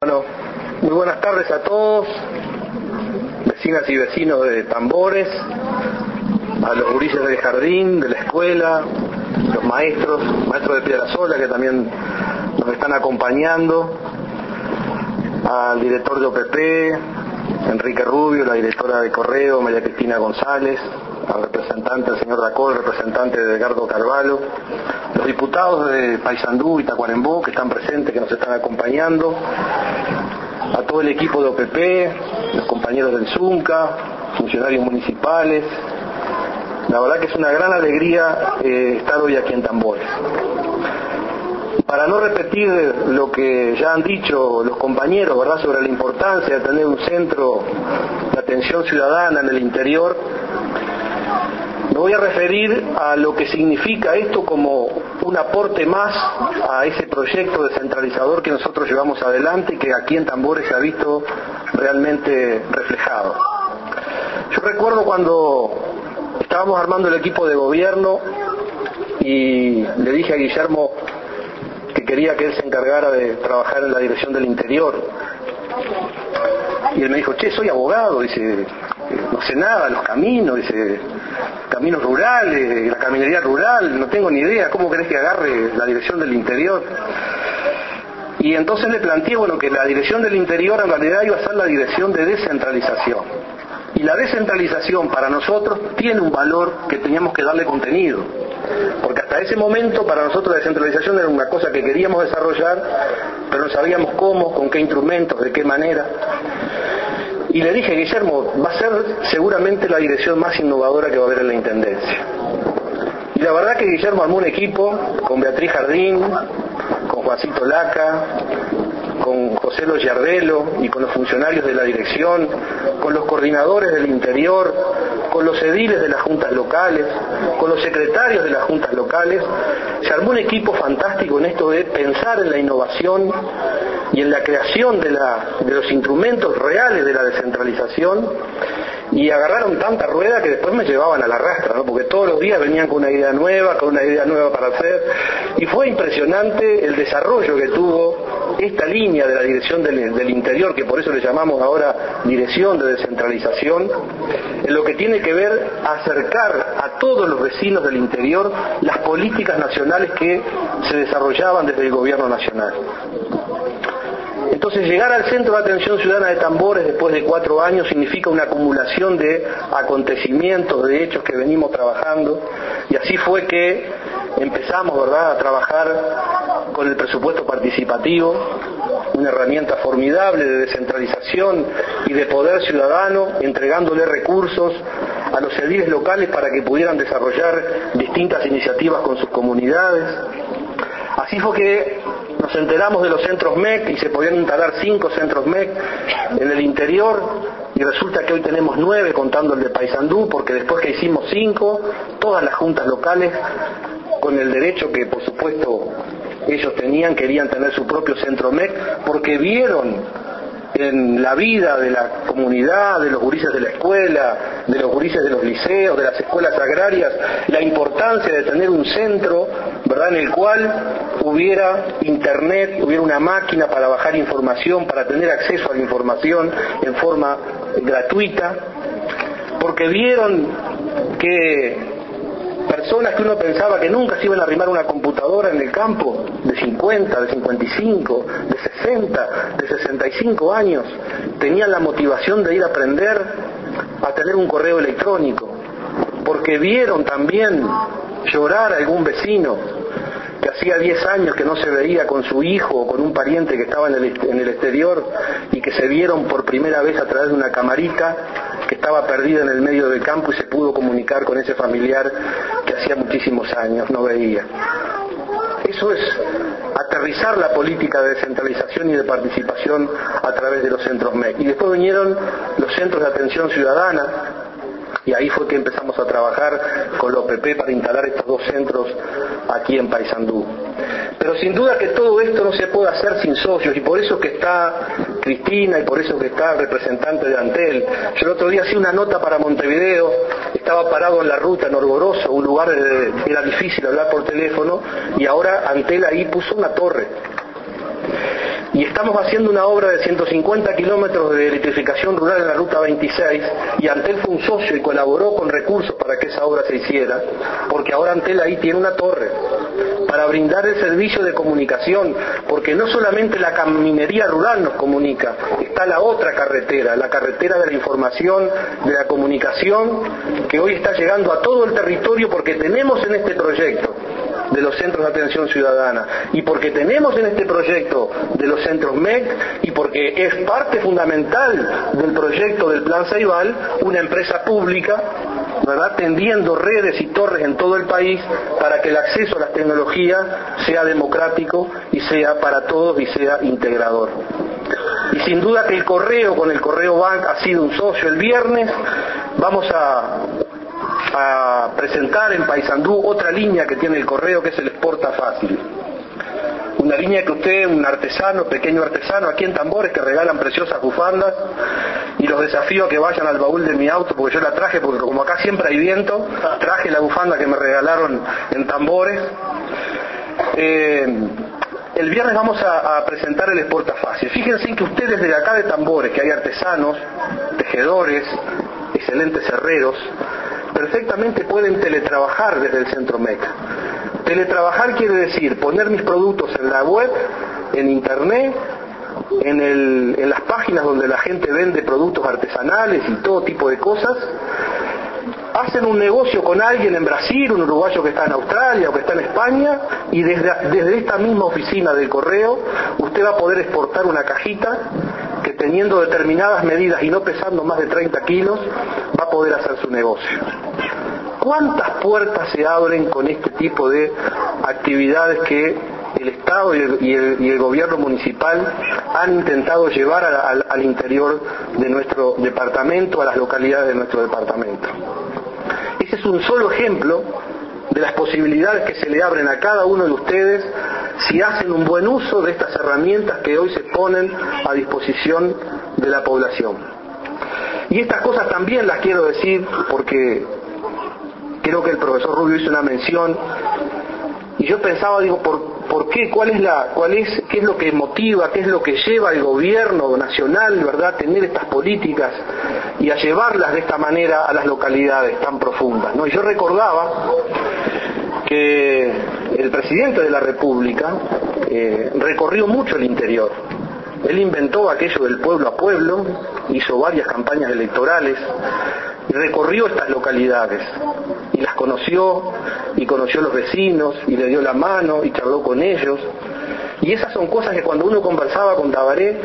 Bueno, muy buenas tardes a todos, vecinas y vecinos de Tambores, a los gurises del jardín, de la escuela, los maestros de Piedrasola que también nos están acompañando, al director de OPP, Enrique Rubio, la directora de Correo, María Cristina González, al representante, el señor Dacol, representante de Edgardo Carvalho, los diputados de Paysandú y Tacuarembó que están presentes, que nos están acompañando, a todo el equipo de OPP, los compañeros del Zunca, funcionarios municipales. La verdad que es una gran alegría estar hoy aquí en Tambores. Para no repetir lo que ya han dicho los compañeros, ¿verdad?, sobre la importancia de tener un centro de atención ciudadana en el interior, me voy a referir a lo que significa esto como un aporte más a ese proyecto descentralizador que nosotros llevamos adelante y que aquí en Tambores se ha visto realmente reflejado. Yo recuerdo cuando estábamos armando el equipo de gobierno y le dije a Guillermo que quería que él se encargara de trabajar en la dirección del interior. Y él me dijo, soy abogado, dice, no sé nada de los caminos, dice, caminos rurales, la caminería rural, no tengo ni idea, ¿cómo querés que agarre la dirección del interior? Y entonces le planteé, que la dirección del interior en realidad iba a ser la dirección de descentralización. Y la descentralización para nosotros tiene un valor que teníamos que darle contenido. Porque hasta ese momento para nosotros la descentralización era una cosa que queríamos desarrollar, pero no sabíamos cómo, con qué instrumentos, de qué manera. Y le dije, Guillermo, va a ser seguramente la dirección más innovadora que va a haber en la Intendencia. Y la verdad que Guillermo armó un equipo con Beatriz Jardín, con Juancito Laca, con José Lo Giardelo y con los funcionarios de la dirección, con los coordinadores del interior, con los ediles de las juntas locales, con los secretarios de las juntas locales. Se armó un equipo fantástico en esto de pensar en la innovación y en la creación de los instrumentos reales de la descentralización, y agarraron tanta rueda que después me llevaban a la rastra, ¿no? Porque todos los días venían con una idea nueva para hacer, y fue impresionante el desarrollo que tuvo esta línea de la dirección del interior, que por eso le llamamos ahora dirección de descentralización, en lo que tiene que ver acercar a todos los vecinos del interior las políticas nacionales que se desarrollaban desde el gobierno nacional. Entonces, llegar al Centro de Atención Ciudadana de Tambores después de 4 años significa una acumulación de acontecimientos, de hechos que venimos trabajando, y así fue que empezamos, ¿verdad?, a trabajar con el presupuesto participativo, una herramienta formidable de descentralización y de poder ciudadano, entregándole recursos a los ediles locales para que pudieran desarrollar distintas iniciativas con sus comunidades. Así fue que nos enteramos de los centros MEC y se podían instalar 5 centros MEC en el interior, y resulta que hoy tenemos 9 contando el de Paysandú, porque después que hicimos 5, todas las juntas locales, con el derecho que por supuesto ellos querían tener su propio centro MEC, porque vieron en la vida de la comunidad, de los gurises de la escuela, de los gurises de los liceos, de las escuelas agrarias, la importancia de tener un centro, ¿verdad?, en el cual hubiera internet, hubiera una máquina para bajar información, para tener acceso a la información en forma gratuita, porque vieron que personas que uno pensaba que nunca se iban a arrimar una computadora en el campo, de 50, de 55, de 60, de 65 años, tenían la motivación de ir a aprender a tener un correo electrónico, porque vieron también llorar a algún vecino que hacía 10 años que no se veía con su hijo o con un pariente que estaba en el exterior, y que se vieron por primera vez a través de una camarita que estaba perdida en el medio del campo, y se pudo comunicar con ese familiar que hacía muchísimos años no veía. Eso es aterrizar la política de descentralización y de participación a través de los centros MEC. Y después vinieron los centros de atención ciudadana, y ahí fue que empezamos a trabajar con la OPP para instalar estos 2 centros aquí en Paysandú. Pero sin duda que todo esto no se puede hacer sin socios, y por eso que está Cristina, y por eso que está el representante de Antel. Yo el otro día hacía una nota para Montevideo, estaba parado en la ruta en Orgoroso, un lugar que era difícil hablar por teléfono, y ahora Antel ahí puso una torre. y estamos haciendo una obra de 150 kilómetros de electrificación rural en la ruta 26, y Antel fue un socio y colaboró con recursos para que esa obra se hiciera, porque ahora Antel ahí tiene una torre para brindar el servicio de comunicación, porque no solamente la caminería rural nos comunica, está la otra carretera, la carretera de la información, de la comunicación, que hoy está llegando a todo el territorio, porque tenemos en este proyecto de los centros de atención ciudadana, y porque tenemos en este proyecto de los centros MEC, y porque es parte fundamental del proyecto del Plan Ceibal, una empresa pública, ¿verdad?, tendiendo redes y torres en todo el país para que el acceso a las tecnologías sea democrático y sea para todos y sea integrador. Y sin duda que el correo, con el Correo Bank, ha sido un socio. El viernes vamos a presentar en Paysandú otra línea que tiene el correo, que es el Exporta Fácil. Una línea que usted, un artesano, pequeño artesano, aquí en Tambores, que regalan preciosas bufandas, y los desafío a que vayan al baúl de mi auto, porque yo la traje, porque como acá siempre hay viento, traje la bufanda que me regalaron en Tambores. El viernes vamos a presentar el Exporta Fácil. Fíjense que ustedes de acá de Tambores, que hay artesanos, tejedores, excelentes herreros, perfectamente pueden teletrabajar desde el Centro MEC. Teletrabajar quiere decir poner mis productos en la web, en internet, en las páginas donde la gente vende productos artesanales y todo tipo de cosas. Hacen un negocio con alguien en Brasil, un uruguayo que está en Australia o que está en España, y desde esta misma oficina del correo usted va a poder exportar una cajita que, teniendo determinadas medidas y no pesando más de 30 kilos, va a poder hacer su negocio. ¿Cuántas puertas se abren con este tipo de actividades que el Estado y el gobierno municipal han intentado llevar al interior de nuestro departamento, a las localidades de nuestro departamento? Ese es un solo ejemplo de las posibilidades que se le abren a cada uno de ustedes si hacen un buen uso de estas herramientas que hoy se ponen a disposición de la población. Y estas cosas también las quiero decir porque creo que el profesor Rubio hizo una mención, y yo pensaba, digo, ¿por qué? ¿Qué es lo que motiva, qué es lo que lleva al gobierno nacional, verdad, a tener estas políticas y a llevarlas de esta manera a las localidades tan profundas, ¿no? Y yo recordaba que el presidente de la República recorrió mucho el interior. Él inventó aquello del pueblo a pueblo, hizo varias campañas electorales, y recorrió estas localidades y las conoció, y conoció a los vecinos y le dio la mano y charló con ellos, y esas son cosas que cuando uno conversaba con Tabaré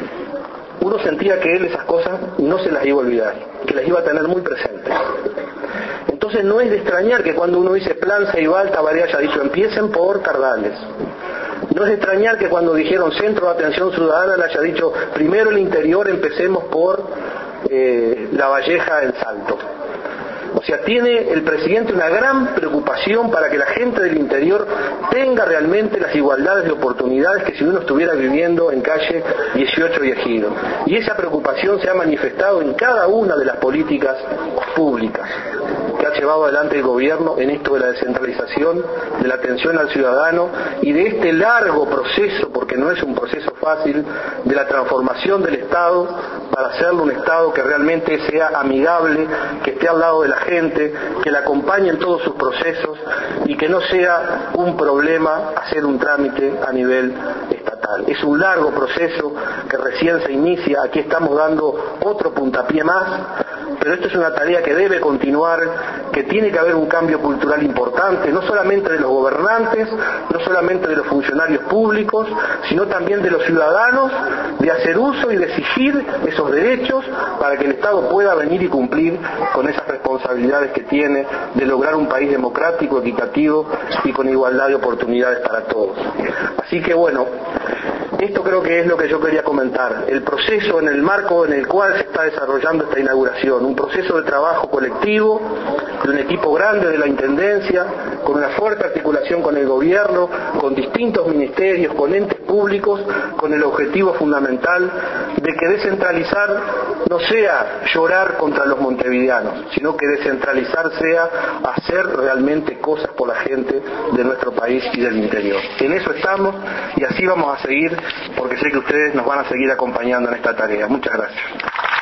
uno sentía que él esas cosas no se las iba a olvidar, que las iba a tener muy presentes. Entonces no es de extrañar que cuando uno dice Plan Ceibal, Tabaré haya dicho empiecen por Cardales. No es de extrañar que cuando dijeron Centro de Atención Ciudadana le haya dicho primero el interior, empecemos por La Valleja en Salto. O sea, tiene el presidente una gran preocupación para que la gente del interior tenga realmente las igualdades de oportunidades que si uno estuviera viviendo en calle 18 y Ejido. Y esa preocupación se ha manifestado en cada una de las políticas públicas que ha llevado adelante el gobierno en esto de la descentralización, de la atención al ciudadano y de este largo proceso, porque no es un proceso fácil, de la transformación del Estado para hacerlo un Estado que realmente sea amigable, que esté al lado de la gente, que la acompañe en todos sus procesos y que no sea un problema hacer un trámite a nivel estatal. Es un largo proceso que recién se inicia, aquí estamos dando otro puntapié más, pero esto es una tarea que debe continuar, que tiene que haber un cambio cultural importante, no solamente de los gobernantes, no solamente de los funcionarios públicos, sino también de los ciudadanos, de hacer uso y de exigir esos derechos para que el Estado pueda venir y cumplir con esas responsabilidades que tiene de lograr un país democrático, equitativo y con igualdad de oportunidades para todos. Así que bueno, esto creo que es lo que yo quería comentar, el proceso en el marco en el cual se está desarrollando esta inauguración, un proceso de trabajo colectivo, de un equipo grande de la Intendencia, con una fuerte articulación con el gobierno, con distintos ministerios, con entes públicos, con el objetivo fundamental de que descentralizar no sea llorar contra los montevideanos, sino que descentralizar sea hacer realmente cosas por la gente de nuestro país y del interior. En eso estamos y así vamos a seguir porque sé que ustedes nos van a seguir acompañando en esta tarea. Muchas gracias.